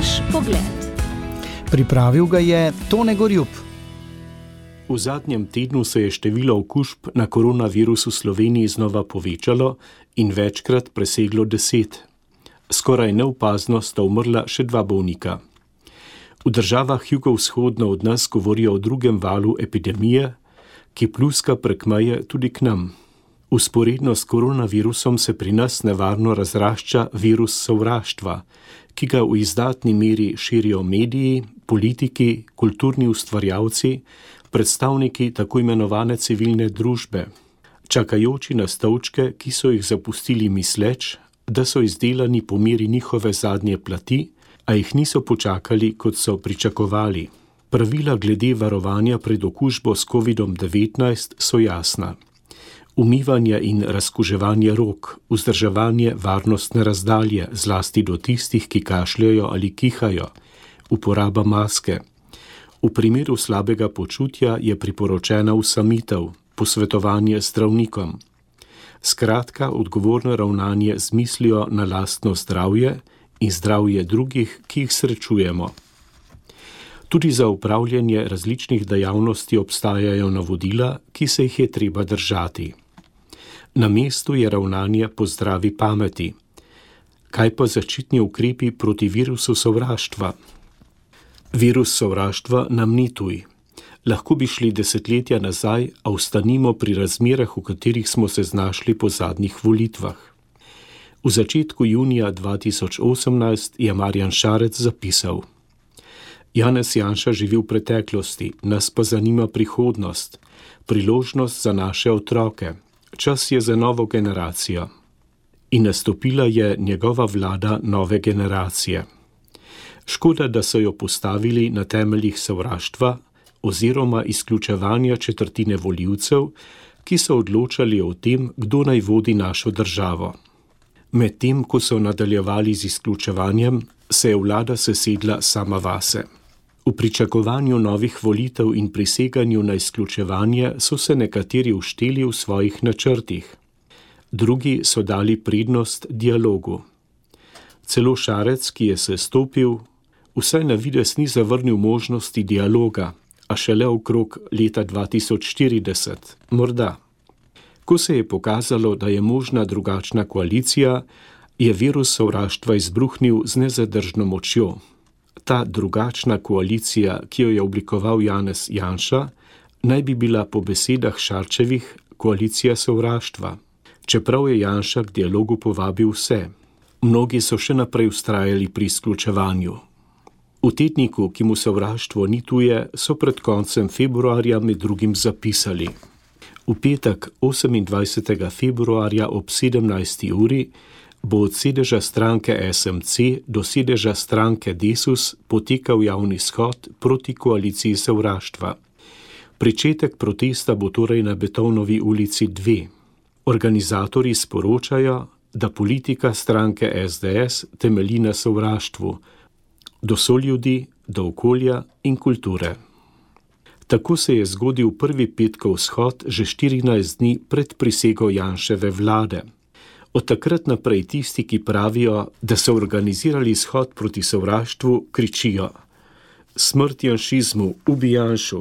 Naš pogled. Pripravil ga je Tone Gorjup. V zadnjem tednu se je število okužb na koronavirus v Sloveniji znova povečalo in večkrat preseglo 10. Skoraj neopazno sta umrla še 2 bolnika. V državah jugovzhodno od nas govorijo o drugem valu epidemije, ki pluska prek meje tudi k nam. Vzporedno s koronavirusom se pri nas nevarno razrašča virus sovraštva, ki ga v izdatni meri širijo mediji, politiki, kulturni ustvarjalci, predstavniki tako imenovane civilne družbe, čakajoči na stolčke, ki so jih zapustili misleč, da so izdelani po meri njihove zadnje plati, a jih niso počakali, kot so pričakovali. Pravila glede varovanja pred okužbo s COVID-19 so jasna. Umivanje in razkuževanje rok, vzdrževanje varnostne razdalje, zlasti do tistih, ki kašljajo ali kihajo, uporaba maske. V primeru slabega počutja je priporočena usamitev, posvetovanje s zdravnikom. Skratka, odgovorno ravnanje z mislijo na lastno zdravje in zdravje drugih, ki jih srečujemo. Tudi za upravljanje različnih dejavnosti obstajajo navodila, ki se jih je treba držati. Na mestu je ravnanje po zdravi pameti. Kaj pa zaščitni ukrepi proti virusu sovraštva? Virus sovraštva nam ni tuj. Lahko bi šli desetletja nazaj, a ostanimo pri razmerah, v katerih smo se znašli po zadnjih volitvah. V začetku junija 2018 je Marjan Šarec zapisal: Janez Janša živi v preteklosti, nas pa zanima prihodnost, priložnost za naše otroke. Čas je za novo generacijo. In nastopila je njegova vlada nove generacije. Škoda, da so jo postavili na temeljih sovraštva oziroma izključevanja četrtine volivcev, ki so odločali o tem, kdo naj vodi našo državo. Medtem, ko so nadaljevali z izključevanjem, se je vlada sesedla sama vase. V pričakovanju novih volitev in priseganju na izključevanje so se nekateri ušteli v svojih načrtih. Drugi so dali prednost dialogu. Celo Šarec, ki je sestopil, vsaj na videz ni zavrnil možnosti dialoga, a šele okrog leta 2040, morda. Ko se je pokazalo, da je možna drugačna koalicija, je virus sovraštva izbruhnil z nezadržno močjo. Ta drugačna koalicija, ki jo je oblikoval Janez Janša, naj bi bila po besedah Šarčevih koalicija sovraštva. Čeprav je Janša k dialogu povabil vse. Mnogi so še naprej vztrajali pri izključevanju. V tedniku, ki mu sovraštvo ni tuje, so pred koncem februarja med drugim zapisali: V petek 28. februarja ob 17. uri bo od sedeža stranke SMC do sedeža stranke Desus potekal javni shod proti koaliciji sovraštva. Pričetek protesta bo torej na Betovnovi ulici 2. Organizatorji sporočajo, da politika stranke SDS temelji na sovraštvu, do soljudi, do okolja in kulture. Tako se je zgodil prvi petkov shod že 14 dni pred prisego Janševe vlade. Od takrat naprej tisti, ki pravijo, da so organizirali shod proti sovraštvu, kričijo: Smrt janšizmu, ubij Janšu!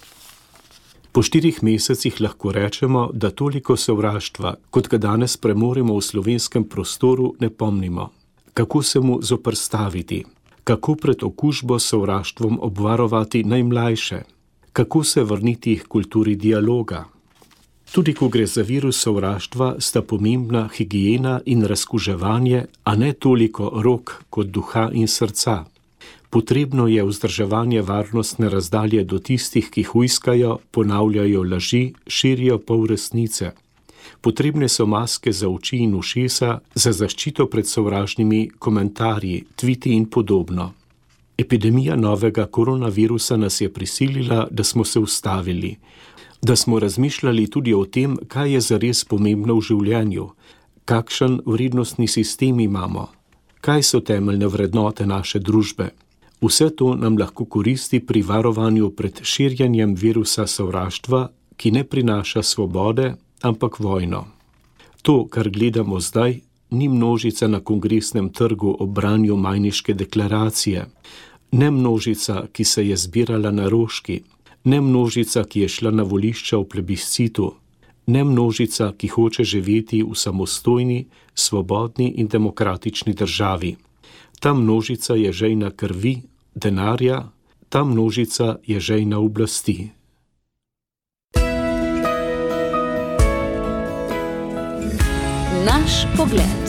Po 4 mesecih lahko rečemo, da toliko sovraštva, kot ga danes premoremo v slovenskem prostoru, ne pomnimo. Kako se mu zoperstaviti? Kako pred okužbo s sovraštvom obvarovati najmlajše? Kako se vrniti k kulturi dialoga? Tudi ko gre za virus sovraštva, sta pomembna higiena in razkuževanje, a ne toliko rok kot duha in srca. Potrebno je vzdrževanje varnostne razdalje do tistih, ki hujskajo, ponavljajo laži, širijo polresnice. Potrebne so maske za oči in ušesa za zaščito pred sovražnimi komentarji, tviti in podobno. Epidemija novega koronavirusa nas je prisilila, da smo se ustavili, da smo razmišljali tudi o tem, kaj je zares pomembno v življenju, kakšen vrednostni sistem imamo, kaj so temeljne vrednote naše družbe. Vse to nam lahko koristi pri varovanju pred širjenjem virusa sovraštva, ki ne prinaša svobode, ampak vojno. To, kar gledamo zdaj, ni množica na Kongresnem trgu ob branju Majniške deklaracije, ne množica, ki se je zbirala na Roški, ne množica, ki je šla na volišča v plebiscitu, ne množica, ki hoče živeti v samostojni, svobodni in demokratični državi. Ta množica je žejna krvi, denarja, ta množica je žejna oblasti. Naš pogled.